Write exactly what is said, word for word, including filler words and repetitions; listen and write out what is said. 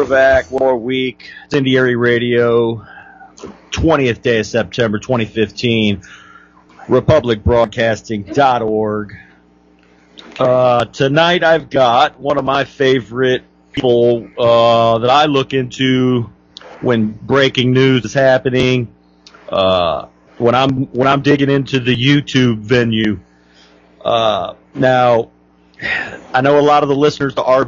back, one more week. It's Incendiary Radio, twentieth day of September, twenty fifteen. republic broadcasting dot org. Uh, tonight I've got one of my favorite people uh, that I look into when breaking news is happening. Uh, when I'm when I'm digging into the YouTube venue. Uh, now, I know a lot of the listeners to R